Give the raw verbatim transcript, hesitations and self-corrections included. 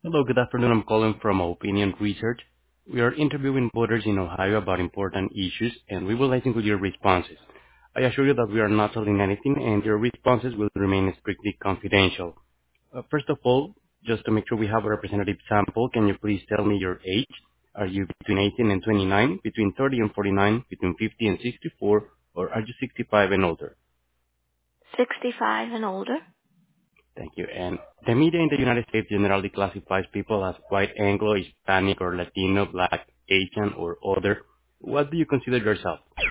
Hello, good afternoon. I'm calling from Opinion Research. We are interviewing voters in Ohio about important issues, and we would like to include your responses. I assure you that we are not selling anything, and your responses will remain strictly confidential. Uh, First of all, just to make sure we have a representative sample, can you please tell me your age? Are you between eighteen and twenty-nine, between thirty and forty-nine, between fifty and sixty-four, or are you sixty-five and older? sixty-five and older. Thank you. And the media in the United States generally classifies people as white, Anglo, Hispanic, or Latino, Black, Asian, or other. What do you consider yourself?